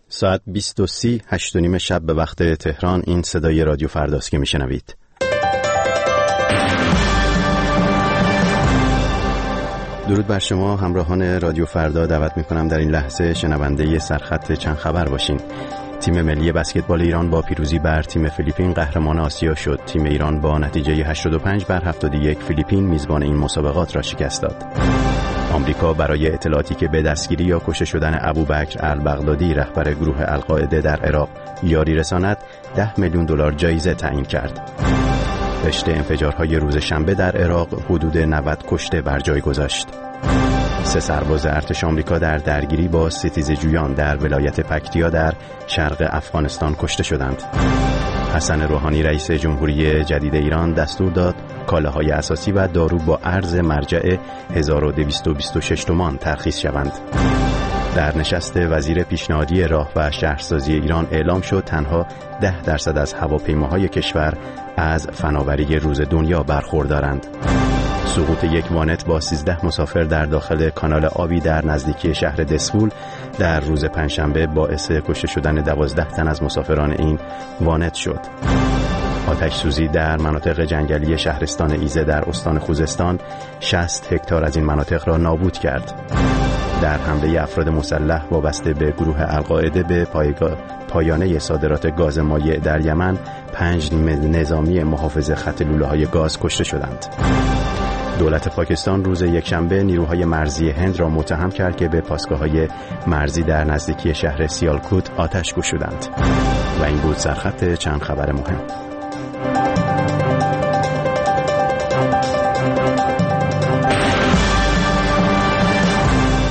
ساعت 20:30 8:30 شب به وقت تهران. این صدای رادیو فرداست که میشنوید. درود بر شما همراهان رادیو فردا. دعوت میکنم در این لحظه شنونده سرخط چند خبر باشین. تیم ملی بسکتبال ایران با پیروزی بر تیم فیلیپین قهرمان آسیا شد. تیم ایران با نتیجه 85-71 فیلیپین میزبان این مسابقات را شکست داد. آمریکا برای اطلاعاتی که به دستگیری یا کشته شدن ابوبکر البغدادی رهبر گروه القاعده در عراق یاری رساند 10 میلیون دلار جایزه تعیین کرد. رشته انفجارهای روز شنبه در عراق حدود 90 کشته بر جای گذاشت. 3 سرباز ارتش آمریکا در درگیری با ستیزجویان در ولایت پکتیا در شرق افغانستان کشته شدند. حسن روحانی رئیس جمهوری جدید ایران دستور داد کالاهای اساسی و دارو با ارز مرجع 1226 تومان ترخیص شوند. در نشست وزیر پیشنهادی راه و شهرسازی ایران اعلام شد تنها 10% از هواپیماهای کشور از فناوری روز دنیا برخوردارند. سقوط یک وانت با 13 مسافر در داخل کانال آبی در نزدیکی شهر دسفول در روز پنجشنبه باعث کشته شدن 12 تن از مسافران این وانت شد. آتش سوزی در مناطق جنگلی شهرستان ایزه در استان خوزستان 60 هکتار از این مناطق را نابود کرد. در حمله افراد مسلح وابسته به گروه القاعده به پایانه صادرات گاز مایع در یمن 5 نظامی محافظ خط لوله‌های گاز کشته شدند. دولت پاکستان روز یکشنبه نیروهای مرزی هند را متهم کرد که به پاسگاه‌های مرزی در نزدیکی شهر سیالکوت آتش گشودند. و این بود سرخط چند خبر مهم.